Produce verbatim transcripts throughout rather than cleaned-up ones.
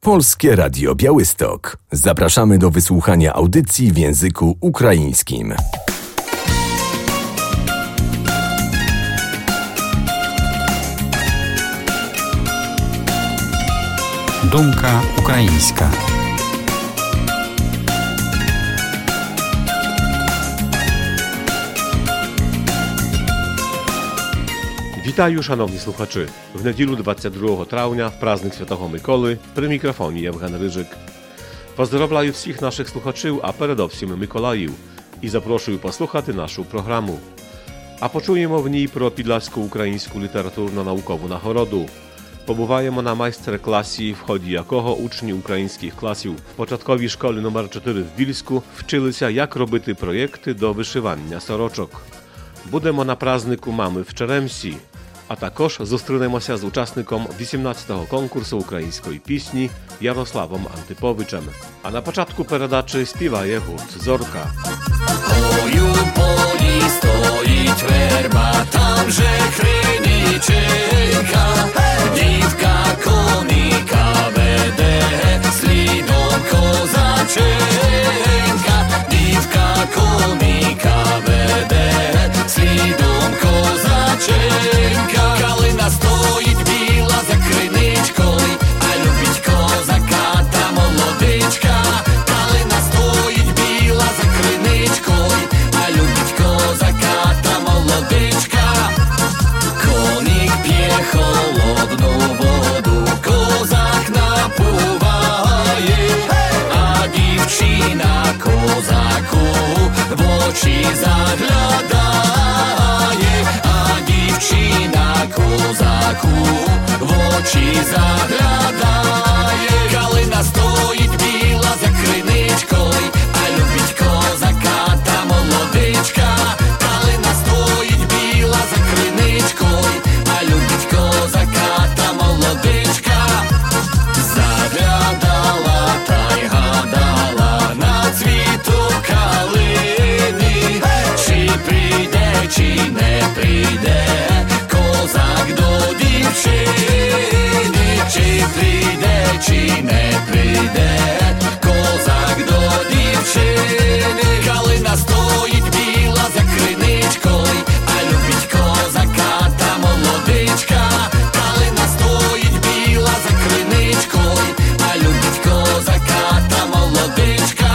Polskie Radio Białystok. Zapraszamy do wysłuchania audycji w języku ukraińskim. Думка українська. Вітаю, шановні слухачі! В неділю двадцять другого травня, в праздник Святого Миколи, при мікрофоні Євген Рижик. Поздоровляю всіх наших слухачів, а передовсім Миколаїв, і запрошую послухати нашу програму. А почуємо в ній про Підлаську українську літературно-наукову нагороду. Побуваємо на майстер-класі, в ході якого учні українських класів в початковій школі номер чотири в Більську вчилися, як робити проєкти до вишивання сорочок. Будемо на празнику мами в Черемсі, а також зустрінемося з учасником вісімнадцятого конкурсу української пісні Ярославом Антиповичем. А на початку передачі співає гурт «Зорка». Ой, у полі стоїть верба, там же криниченька, дівка коника веде, слідом козаченька, дівка коника веде, слідом козаченька. Калина стоїть біла за криничкою, а любить козака та молодичка. Калина стоїть біла за криничкою, а любить козака та молодичка. Коник п'є холодну воду, козак напуває, а дівчина козаку в очі заглядає, а дівчина козаку в очі заглядає. Калина стоїть біла за криничкою, а любить козака та молодичка. Калина стоїть біла за криничкою, а любить козака та молодичка. Заглядала та й гадала на цвіту калини, чи прийде, чи не прийде козак до дівчини, чи прийде, чи не прийде козак до дівчини. Калина стоїть біла за криничкою, а любить козака та молодичка. Калина стоїть біла за криничкою, а любить козака та молодичка.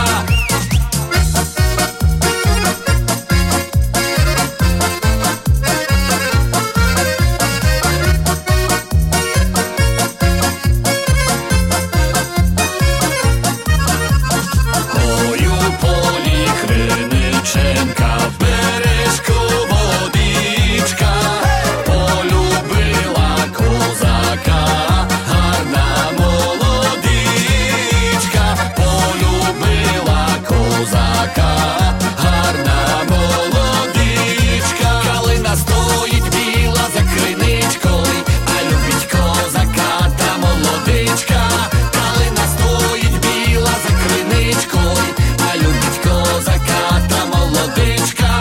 Ой, у полі криниченка, в бережку водичка, полюбила козака гарна молодичка, полюбила козака гарна молодичка. Калина стоїть біла за криничкою, а любить козака та молодичка. Калина стоїть біла за криничкою, а любить козака та молодичка.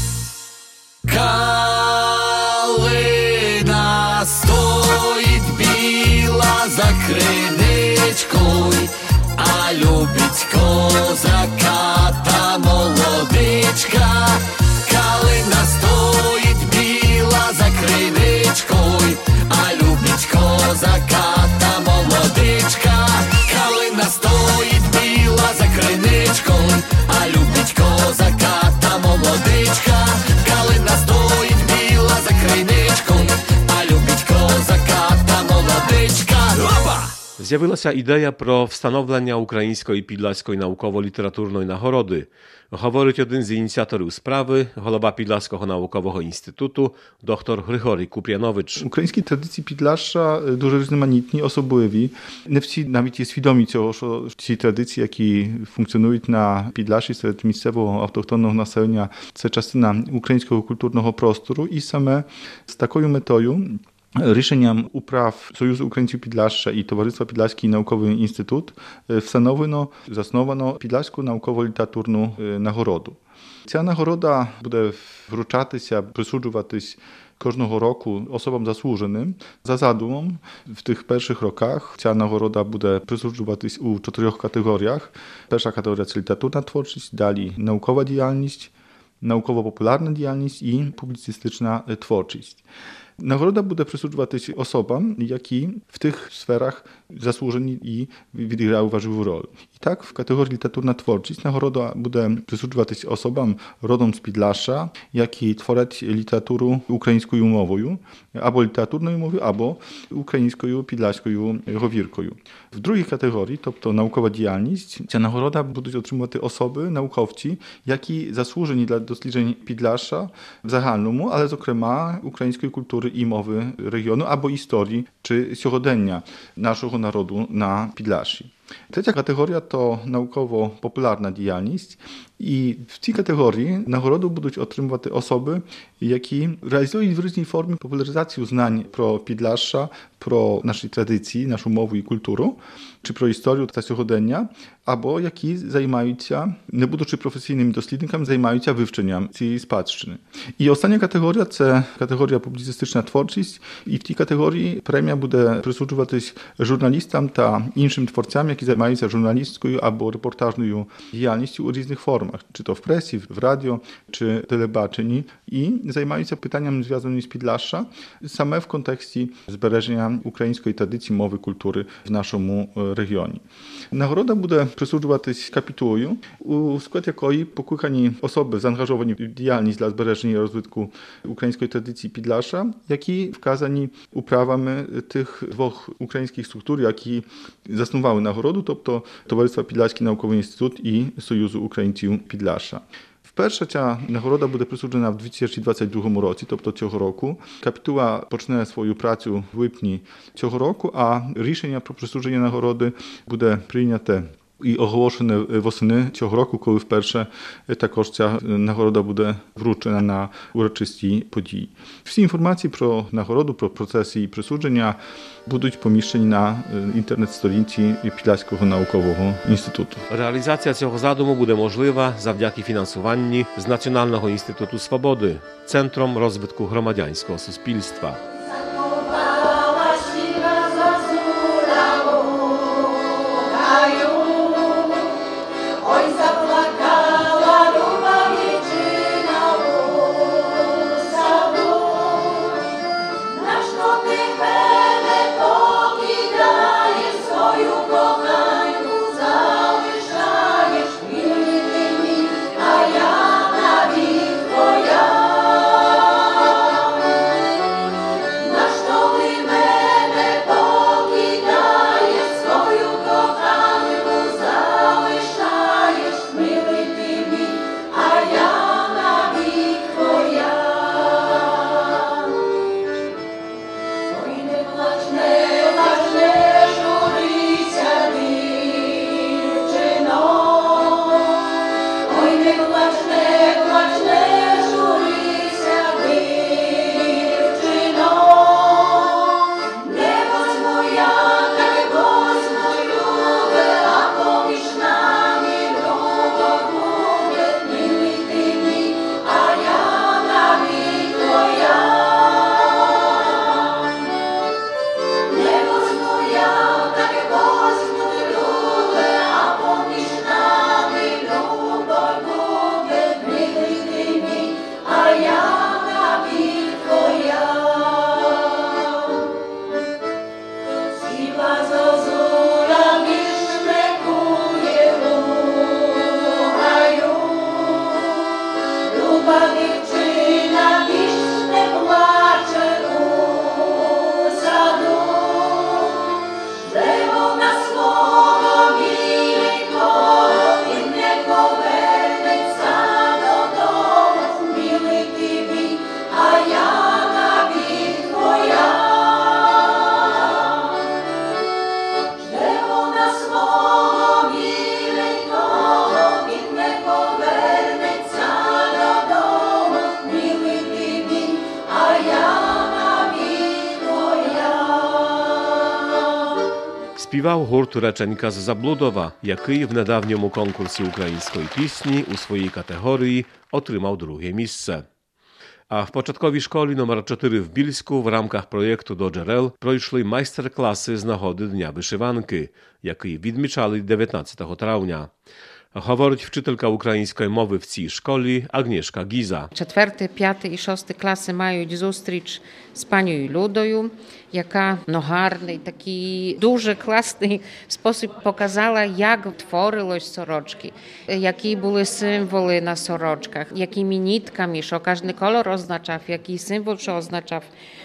Калина стоїть біла за криничкою, а любить козака та молодичка. Калина стоїть біла за криничкою, а любить козака та молодичка. Калина стоїть біла за криничкою, а любить козака та молодичка. Калина стоїть біла за криничкою, а любить козака та молодичка. Опа! З'явилася ідея про встановлення української підласької науково-літературної нагороди. Говорить один з ініціаторів справи, голова Підласького наукового інституту, доктор Григорій Куп'янович. Українські традиції Підласша дуже різноманітні, особливі. Не всі навіть є свідомі цього, що ці традиції, які функціонують на Підлаші серед місцевого автохтонного населення, це частина українського культурного простору. І саме з такою метою рішенням управ Союзу українців Підласша і Товариства Підласький науковий інститут встановлено, засновано Підлаську науково-літературну нагороду. Ця нагорода буде вручатися, присуджуватись кожного року особам заслуженим за задумом w tych pierwszych rokach ця нагорода буде присуджуватись у чотирьох категоріях. Перша категорія – це літературна творчість, далі наукова діяльність, науково-популярна діяльність і публіцистична творчість. Nagroda буде присуджуватись особам, які в тих сферах заслужені і відіграли важливу роль. І так, в категорії літературна творчість нагорода буде присуджуватись особам родом з Підляшша, які творять літературу українською мовою, або літературною мовою, або українською підляшською говіркою. В другій категорії, тобто наукова діяльність, ця нагорода будуть отримувати особи, науковці, які заслужені для досліджень Підляшша в загальному, але, зокрема, української культури і мови регіону, або історії чи сьогодення нашого народу на Підляшші. Третя категорія to naukowo-popularna діяльність. І в цій категорії нагороду будуть отримувати особи, які реалізують в різній формі популяризацію знань про Підляшша, про наші традиції, нашу мову і культуру, чи про історію та сьогодення, або які займаються, не будучи професійними дослідниками, займаються вивченням цієї спадщини. І остання категорія – це категорія публіцистична творчість. І в цій категорії премія буде присуджуватись журналістам та іншим творцям, які займаються журналістською або репортажною діяльністю у різних формах, чи то в пресі, в радіо, чи телебаченні, і займаються питанням зв'язаними з Підляшша, саме в контексті збереження української традиції, мови, культури в нашому регіоні. Нагорода буде присуджуватись капітулою, у склад якої покликані особи, заангажовані в діяльність для збереження і розвитку української традиції Підляшша, які вказані управами тих двох українських структур, які заснували нагороду, тобто Товариства Підляшський науковий інститут і Союзу українців Підляшша. Вперше ця нагорода буде присуджена в дві тисячі двадцять другому році, тобто цього року. Капітула почне свою працю в липні цього року, а рішення про присудження нагороди буде прийняте і оголошене восени цього року, коли вперше також ця нагорода буде вручена на урочистій події. Всі інформації про нагороду, про процес її присудження будуть поміщені на інтернет-сторінці Підляшського наукового інституту. Realizacja цього задуму буде можлива завдяки фінансуванню з Національного інституту свободи, Центром розвитку громадянського суспільства. Співав гурт «Реченька з Заблудова», який в недавньому конкурсі української пісні у своїй категорії отримав друге місце. А в початковій школі номер чотири в Більську в рамках проєкту до джерел пройшли майстер-класи з нагоди Дня вишиванки, який відмічали дев'ятнадцятого травня. Говорить вчителька української мови в цій школі Агнєшка Гіза. Четвертий, п'ятий і шостий класи мають зустріч з панією Людою, яка ну, гарний, такий дуже класний спосіб показала, як творилось сорочки, які були символи на сорочках, якими нитками, що кожен колор означав, який символ що означав.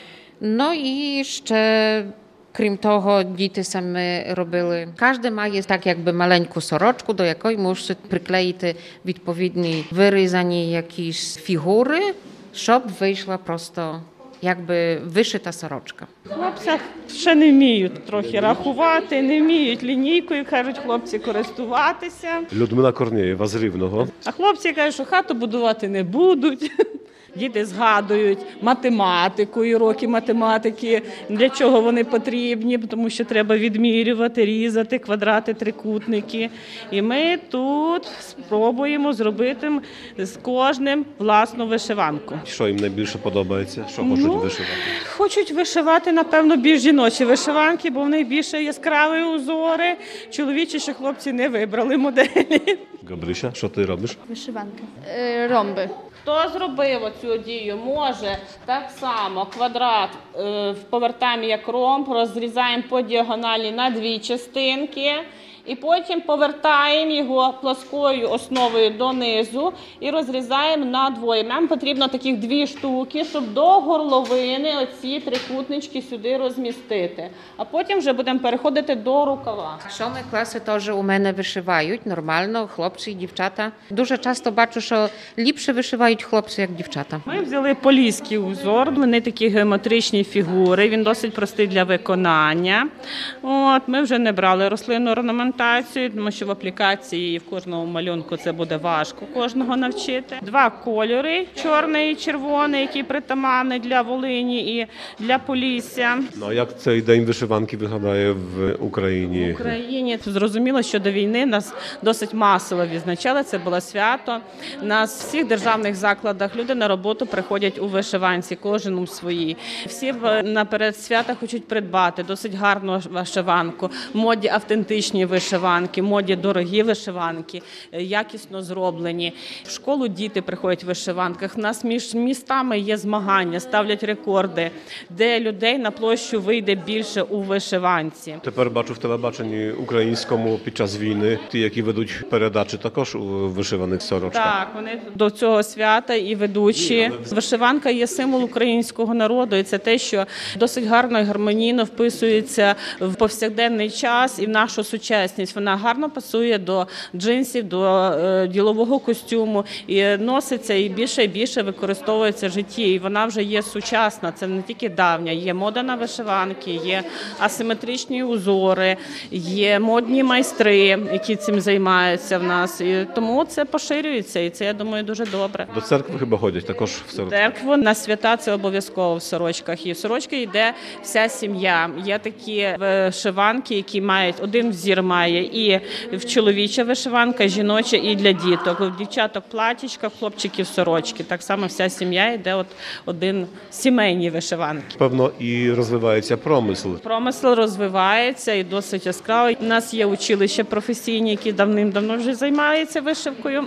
Ну і ще крім того, діти самі робили. Кожен має так якби маленьку сорочку, до якої мусить приклеїти відповідні вирізані якісь фігури, щоб вийшла просто якби вишита сорочка. Хлопці ще не вміють трохи рахувати, не вміють лінійкою, кажуть хлопці, користуватися. Людмила Корнієва з Рівного. А хлопці кажуть, що хату будувати не будуть. Діти згадують математику і уроки математики, для чого вони потрібні, тому що треба відмірювати, різати квадрати, трикутники. І ми тут спробуємо зробити з кожним власну вишиванку. Що їм найбільше подобається? Що хочуть Ну, вишивати? Хочуть вишивати, напевно, більш жіночі вишиванки, бо в них більше яскраві узори. Чоловічі ще хлопці не вибрали моделі. Габрися, що ти робиш? Вишиванка. Е, ромби. Хто зробив оцю дію, може так само квадрат е, повертаємо як ромб, розрізаємо по діагоналі на дві частинки і потім повертаємо його плоскою основою донизу і розрізаємо на двоє. Нам потрібно таких дві штуки, щоб до горловини оці трикутнички сюди розмістити. А потім вже будемо переходити до рукава. Сьомі класи теж у мене вишивають нормально, хлопці і дівчата. Дуже часто бачу, що ліпше вишивають хлопці, як дівчата. Ми взяли поліський узор, вони такі геометричні фігури, він досить простий для виконання. От, ми вже не брали рослинну орнаментацію, тому що в аплікації в кожному малюнку це буде важко кожного навчити. Два кольори, чорний і червоний, які притаманні для Волині і для Полісся. Ну, а як цей день вишиванки виглядає в Україні? В Україні зрозуміло, що до війни нас досить масово відзначали, це було свято. Нас в всіх державних закладах люди на роботу приходять у вишиванці, кожен у своїй. Всі наперед свята хочуть придбати досить гарну вишиванку, в моді автентичні вишиванки, в моді дорогі вишиванки, якісно зроблені. В школу діти приходять в вишиванках. У нас між містами є змагання, ставлять рекорди, де людей на площу вийде більше у вишиванці. Тепер бачу в телебаченні українському під час війни, ті, які ведуть передачі також у вишиваних сорочках. Так, вони до цього свята і ведучі. Вишиванка є символ українського народу, і це те, що досить гарно і гармонійно вписується в повсякденний час і в нашу сучасність. Вона гарно пасує до джинсів, до е, ділового костюму і носиться і більше і більше використовується в житті. І вона вже є сучасна, це не тільки давня. Є мода на вишиванки, є асиметричні узори, є модні майстри, які цим займаються в нас. І тому це поширюється, і це, я думаю, дуже добре. До церкви хіба ходять також в сорочках? Церкву на свята це обов'язково в сорочках. І в сорочки йде вся сім'я. Є такі вишиванки, які мають, один взір має і в чоловіча вишиванка, жіноча і для діток. У дівчаток платічка, хлопчиків сорочки. Так само вся сім'я йде от один сімейні вишиванки. Певно, і розвивається промисл. Промисел розвивається і досить яскравий. У нас є училища професійні, які давним-давно вже займаються вишивкою.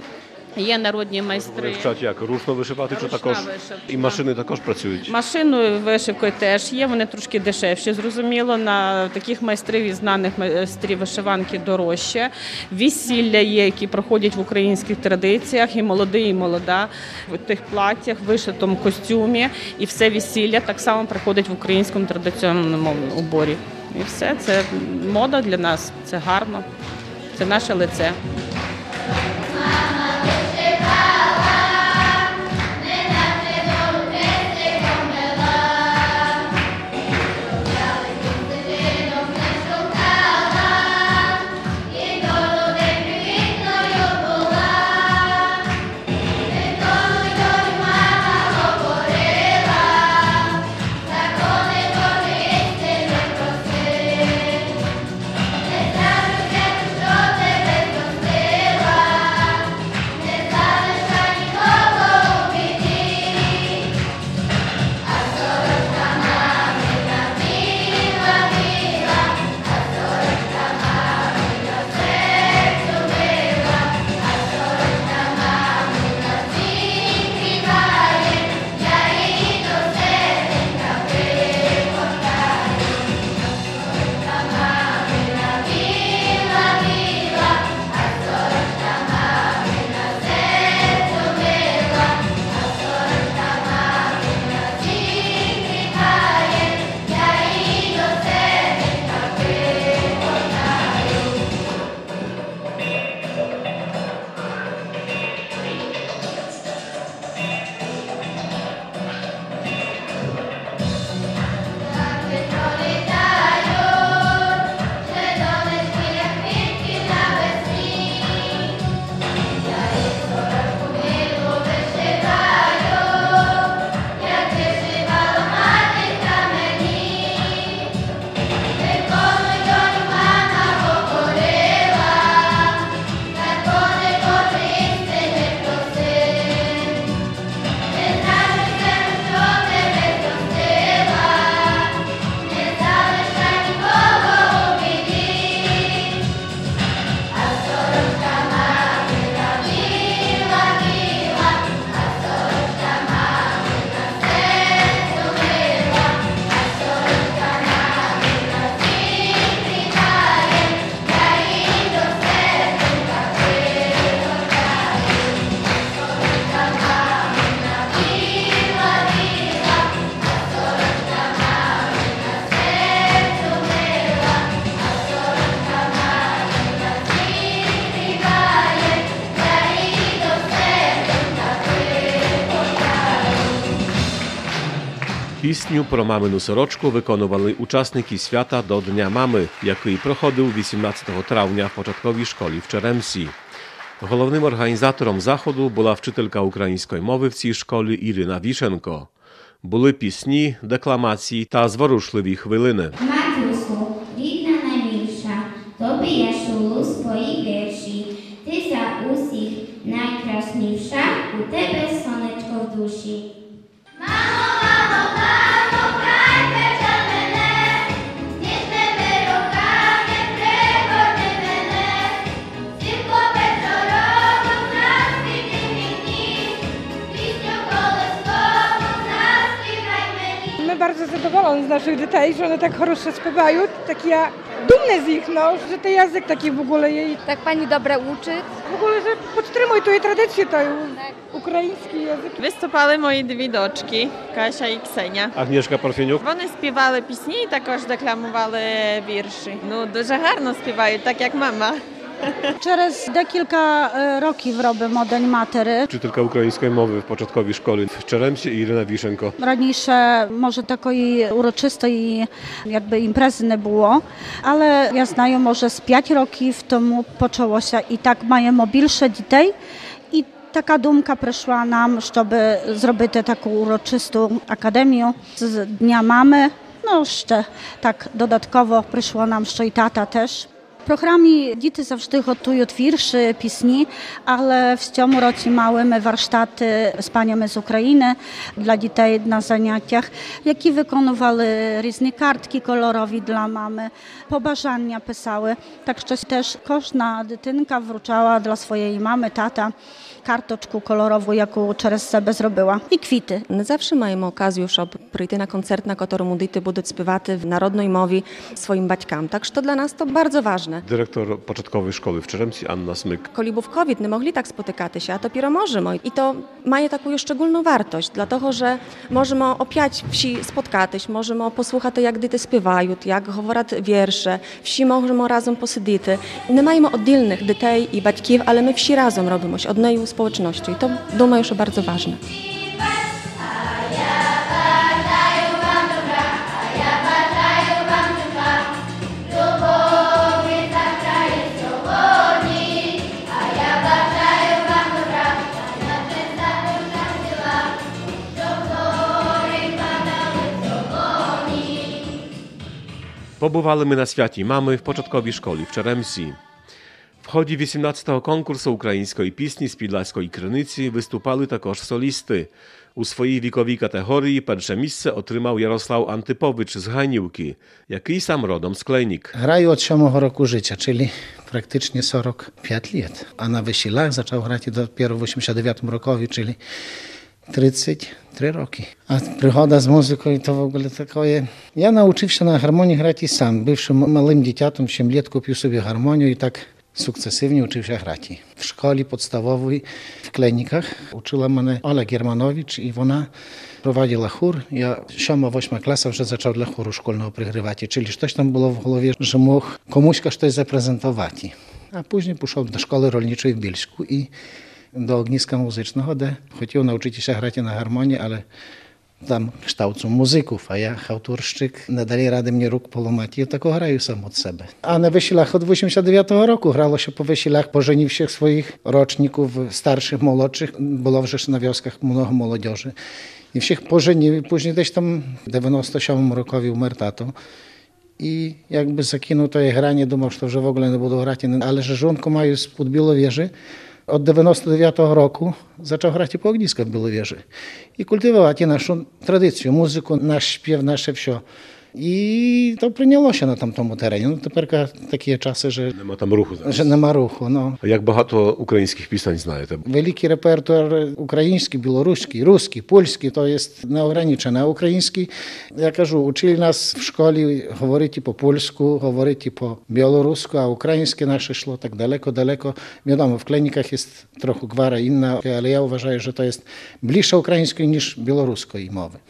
Є народні майстри. Вони вчать як? Ручно вишивати чи Ручна також? вишивка. І машини також працюють? Машинною вишивкою теж є, вони трошки дешевші, зрозуміло. На таких майстрів і знаних майстрів вишиванки дорожче. Весілля є, які проходять в українських традиціях, і молодий, і молода в тих платтях, вишитому костюмі. І все весілля так само проходить в українському традиційному уборі. І все, це мода для нас, це гарно, це наше лице. Що тебе простила, Пісню про мамину сорочку виконували учасники свята до Дня мами, який проходив вісімнадцятого травня в початковій школі в Черемсі. Головним організатором заходу була вчителька української мови в цій школі Ірина Вішенко. Були пісні, декламації та зворушливі хвилини. Матусю, рідна наймілша, тобі я шулу свої вірші. Ти за усіх найкрасніша, у тебе сонечко в душі. Мамо, мамо, мамо, хай пече мене, ніжними руками пригорни мене, сімко печорову заспівай мені, пісню колискову заспівай мені. Ми bardzo zadowoleni z naszych dzieci, że one tak хорошо śpiewają, tak ja dumny z ich, no, że ten język taki w ogóle jej. Так пані добре учить. W ogóle, że podtrzymują tę tradycję, to український язик. Виступали мої дві дочки, Кася і Ксеня. Agnieszka Parfieniuk. Вони співали пісні і також декламували вірші. Ну, дуже гарно співають, так як мама. Через декілька років робимо День матері. Wczytelka ukraińskiej mowy w początkowej szkole w Czeremsie i Iryna Wiszenko. Раніше, може, такої урочистої якби імпрези не було, але я знаю, може, з п'ять років тому почалося. І так маємо більше дітей. І така думка прийшла нам, щоб зробити таку урочисту академію з Дня мами. Ну, ще так додатково прийшло нам, що і тата теж. В програмі діти завжди готують вірші, пісні, але в цьому році мали ми warsztaty з панями з України для дітей на заняттях, які виконували різні картки кольорові для мами, побажання писали. Так що теж кожна дитинка вручала для своєї мами, tata карточку кольорову, яку через себе зробила, і квіти. Не завжди маємо оказію, щоб прийти на концерт, на якому діти будуть співати в народній мові своїм батькам. Так що для нас to bardzo ważne. Dyrektor początkowej szkoły w Czeremsi Anna Smyk. Коли був ковід, не могли так спотикатися, а тепер можемо. І то має таку szczególną wartość, dlatego że możemy опять всі споткатись, можемо послухати, як діти співають, як говорять вірші, всі можемо разом посидіти. Не маємо віддільних дітей і батьків, але ми всі разом робимо однією społecznością. I to, думаю, że bardzo ważne. Побували ми на святі мами в початковій школі в Czeremsi. W ході вісімнадцятого конкурсу української пісні з Підласької Криниці виступали також солісти. У своїй віковій категорії перше місце отримав Ярослав Антипович з Ганівки, який сам родом з Klejnik. Граю від сьомого року життя, czyli практично сорок п'ять lat. А на весілах почав грати dopiero w osiemdziesiątym dziewiątym rokowi, czyli тридцять три роки. А пригода з музикою то в ogóle таке. Я навчився на гармонії грати сам. Бивши малим дитятом, сім літ купив собі гармонію і так sukcesywnie uczył się grać. W szkole podstawowej w Klejnikach uczyła mnie Ola Giermanowicz i ona prowadziła chór. Ja siódma, ósma klasa już zaczął dla chóru szkolnego przygrywać, czyli coś tam było w głowie, że mógł komuś coś zaprezentować. A później poszedł do szkoły rolniczej w Bielsku i do ogniska muzycznego, gdzie chciał nauczyć się grać na harmonii, ale tam kształcą muzyków, a ja, chałturszczyk, nie dali rady mnie róg połamać i tak grаю sam od siebie. A na wysilach od osiemdziesiątego dziewiątego roku grało się po wysilach, pożenił się swoich roczników, starszych, młodszych, było wrzesz na wioskach mnogo młodzieży. I всіх pożenił, później gdzieś tam w dziewięćdziesiątym siódmym rokowi umarł tato. I jakby zakinął to granie, думав, że вже w ogóle nie będą grać, ale że żonkę mają spod Біловежі. Od dziewięćdziesiątego dziewiątego roku zaczął grać po ogniskach w Біловежі. I kultywować naszą tradycję, muzykę, nasz śpiew, nasze wszystko. I to прийняло się na tamtому terenie. No тепер такі часи, że nie ma tam ruchu. Że nie ma ruchu, no. Jak багато українських пісень знаєте? Wielki repertuar ukraiński, białoruski, ruski, polski, to jest nieograniczone. A ukraiński, ja кажу, uczyli nas w szkole говорити po polsku, говорити po białorusku, a ukraińskie nasze szło tak daleko, daleko. Wiadomo, w Klejnikach jest trochę gwara inna, ale ja uważam, że to jest bliższe ukraińskiej niż białoruskiej mowy.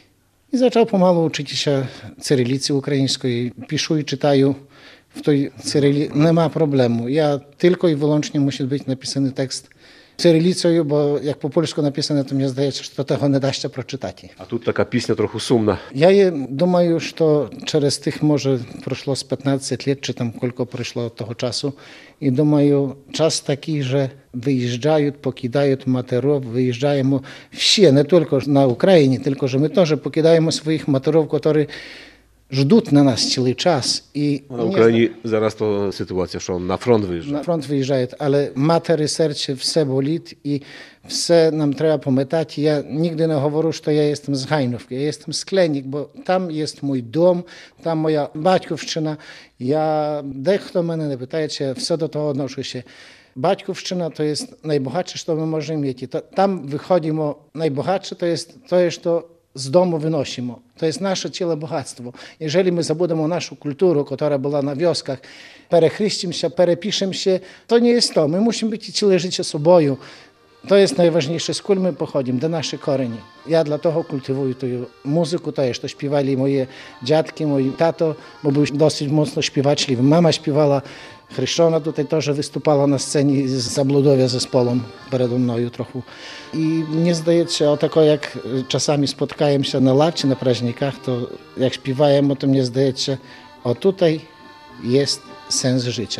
I zaczął pomału uczyć się cyrylicy ukraińskiej. Piszę i czytaję w tej cyrylicy. Nie ma problemu. Ja tylko i wyłącznie musi być napisany tekst Cyrylicою, bo jak po polsku napisane, to мені здається, що того не дасть прочитати. A tu taka pісня trochę sumna. Я є, думаю, що через тих, може, пройшло з п'ятнадцять років, чи там кілько пройшло того часу, і думаю, час такий, що виїжджають, покидають матерів, виїжджаємо всі, не тільки на Україні, тільки що ми теж покидаємо своїх матерів, які ждуть на нас цілий час. І Na Ukrainie zaraz to sytuacja, że on na front wyjeżdża. на фронт виїжджають, але матері серце все болить і все нам треба пам'ятати. Я ніколи не говорю, що я єстем з Гайновки, я єстем з Кленік, бо там є мій дом, там моя батьківщина. Я, дехто мене не питає, чи я все до того відношуся. Батьківщина – to jest najbogatsze, co my możemy mieć. To, tam wychodzimy najbogatsze, to jest to, co z domu wynosimy. To jest nasze ciele bogactwo. Jeżeli my zabudemy naszą kulturę, która była na wioskach, перехрестимо się, перепишемо się, to nie jest to. My musimy być całe życie sobою. To jest najważniejsze, skąd my pochodzimy, de nasze korені. Я для того культивую ту музику, те, що співали мої дядки, мої тато, бо був досить моцно співачлив. Мама співала, Хрещона тут теж виступала на сцені з Заблудов'я зесполом передо мною трохи. І мені здається, отако, як часами споткаємося на лавці, на праздниках, то як співаємо, то мені здається, отутай є сенс життя.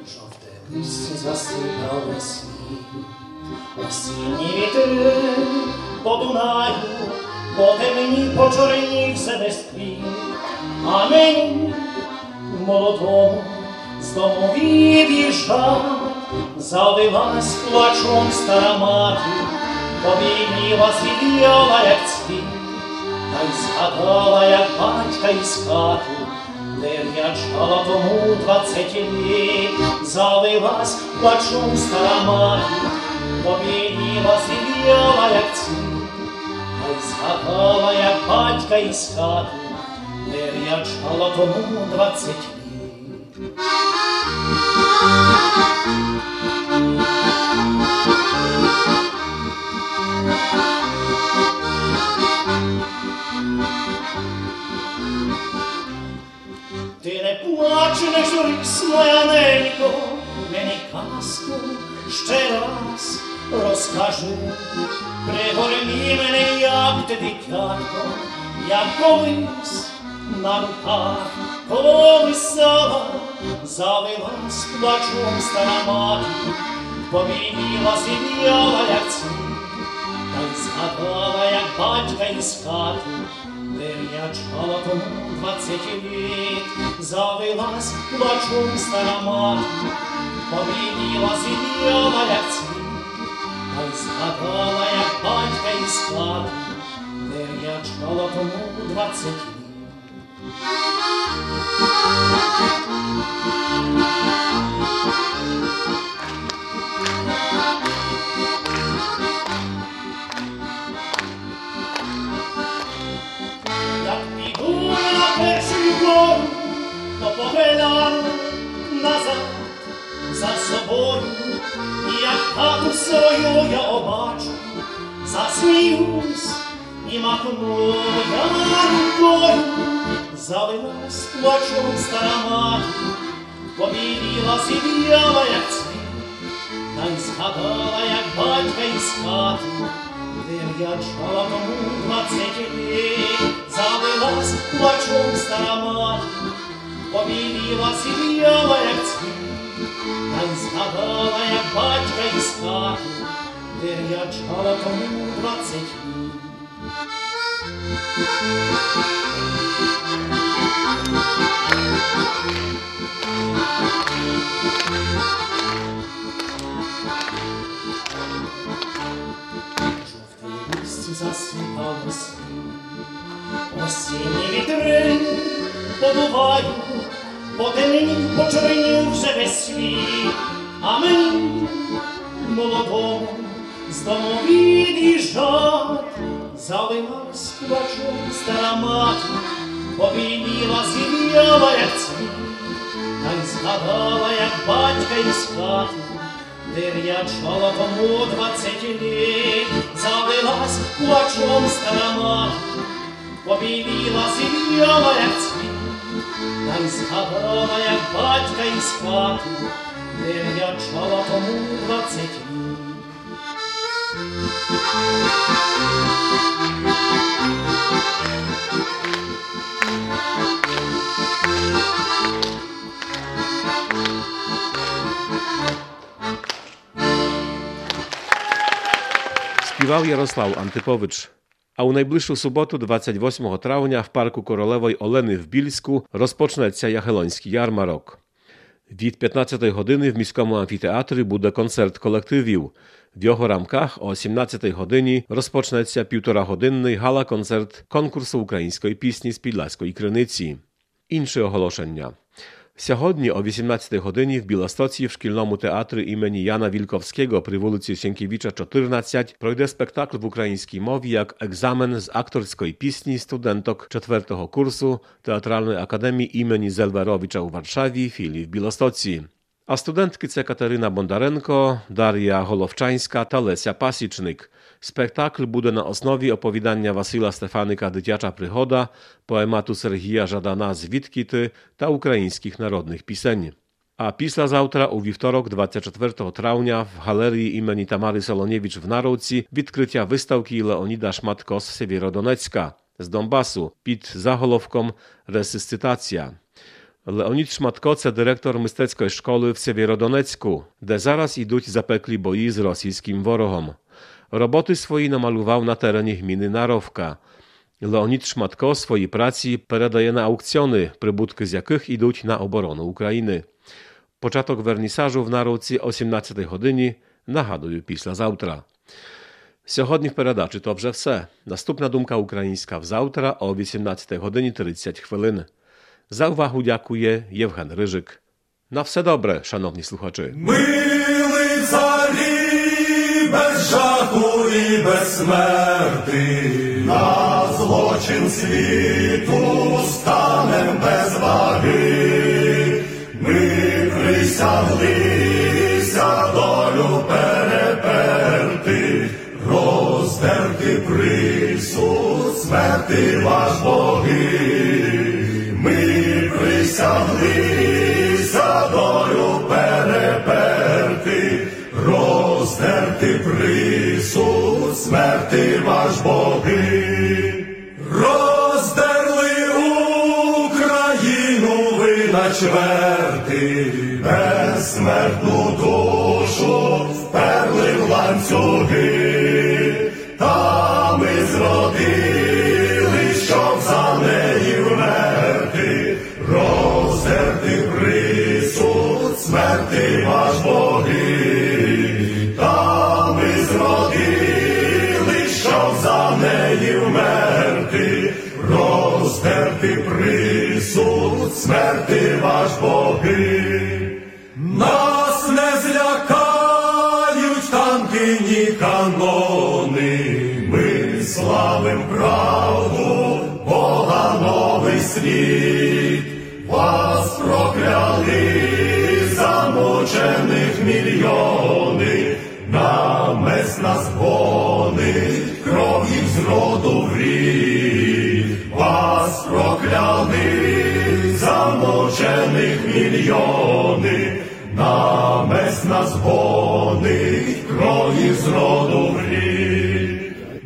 Осінні вітри по Дунаю, по темені, по чорні все без твій. А мені, молодому, з дому від'їжджать, залилась плачом стара матір, побіліла, звіяла, як цвіт, та й згадала, як батька із хати, де в'ячала тому двадцять літ, залилась плачом стара матір, побіліла, звіяла, як цвіт, та й згадала, як батька із хати, де в'ячала тому двадцять літ. Ти не плач, не журись, моя ненько, мені казку ще раз розкажи. Пригорні мене, як ти, дитятко, як колись на руках колисала, залилась плачом стара матір, побіліла, звіяла, як цвіт, та й згадала, як батька із хати, де в'ячала тому двадцять літ, залилась плачом стара матір, побіліла, звіяла, як цвіт, та й згадала, як батька із хати, де в'ячала тому двадцять літ. Як піду на першу гору, то погляну назад за собою, і як хату свою я побачу, засміюсь і махну я рукою. Залилась плачом стара матір, побіліла, зів'яла, як цвіт, та й згадала, як батька із хати, де в'ячала тому двадцять літ. Залилась плачом стара матір, побіліла, зів'яла, як цвіт, та й згадала, як батька із хати, де в'ячала тому двадцять літ. Жовте листя засипало сніг, осінні вітри подувають, по темені, по чорні вже весь світ, а мені, молодому, з дому від'їжджать, залилась плачом стара матір, побіліла, зів'яла, як цвіт, та й згадала, як батька із хати, де в'ячала тому двадцять літ. Залилась плачом стара матір, побіліла, зів'яла, як цвіт, та й згадала, як батька із хати, де в'ячала тому двадцять літ. Співав Ярослав Антипович. А у найближчу суботу, двадцять восьмого травня, в парку Королевої Олени в Більську розпочнеться Ягелонський ярмарок. Від п'ятнадцятої години в міському амфітеатрі буде концерт колективів. В його рамках о сімнадцятій годині розпочнеться півторагодинний гала-концерт конкурсу української пісні з Підласької Криниці. Інші оголошення. Сьогодні о вісімнадцятій годині в Білостоці в шкільному театрі імені Яна Wilkowskiego при вулиці Sienkiewicza чотирнадцять пройде спектакль в українській мові як екзамен з акторської пісні студенток четвертого курсу Театральної академії імені Zelwerowicza у Варшаві, філії в Білостоці. А студентки – це Катерина Бондаренко, Дар'я Головчанська та Леся Пасічник. Спектакль буде на основі оповідання Васила Стефаника «Дитяча пригода», поемату Сергія Жадана «Звідки та українських народних пісень. А післязавтра, у вівторок, двадцять четвертого травня, в галерії імені Тамари Солонєвич в Наровці відкриття виставки Леоніда Шматко з Сєвєродонецька, з Донбасу, під заголовком «Ресиститація». Леонід Шматко – це директор мистецької школи в Сєвєродонецьку, де зараз ідуть запеклі бої з російським ворогом. Роботи свої намалював на terenie gminy Narowka. Leonid Szmatko swojej pracy передає на аукціони, прибутки з яких ідуть на оборону України. Початок вернісажу в Наровці о сімнадцятій годині, нагадую, післязавтра. Сьогодні в передачі то вже все. Наступна думка українська взавтра о вісімнадцятій годині тридцять хвилин. За увагу дякує Євген Рижик. На все добре, шановні слухачі. Милий царі, без жаху і без смерти, на злочин світу станем без ваги. Ми присяглися долю переперти, роздерти присуд смерти ваш боги. Ми присяглися долю переперти, роздерти присуд смерти ваш боги. Роздерли Україну ви на чверти, безсмертну душу вперли в ланцюги. Та ми зродили, щоб за неї вмерти, роздерти присуд смерти ваш боги. Та ми зродили, щоб за неї вмерти, роздерти присуд смерти ваш боги. Нас не злякають танки, ні канони, ми славим правду, Бога новий світ. Вас прокляли замучених мільйони, намес нас гонить, кров їх з роду гріх. Вас прокляли замучених мільйони, намес нас гонить, кров їх з роду гріх.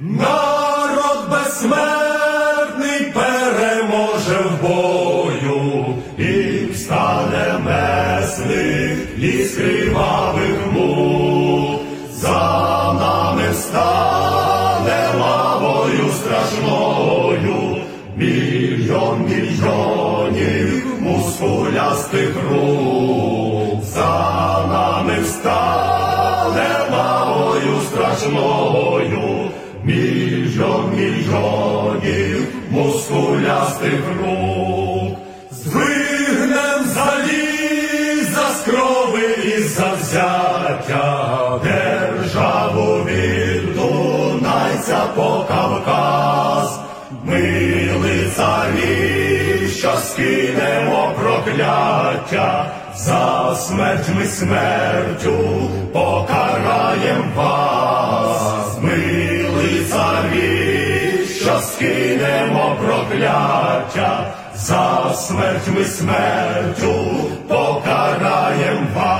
Народ безсмертний переможе в бою, і встане месник із кривавих мук. За нами встане лавою страшною мільйон мільйонів мускулястих рук. За нами встане лавою страшною мільйон мільйонів мускулястих рук. Здвигнем заліза з крови і завзяття, державу від Дунайця по Кавказ. Ми лицарі, що скинемо прокляття, за смерть ми смертю покараєм вас. Ми лицарі, що скинемо прокляття, за смерть ми смертю покараєм вас.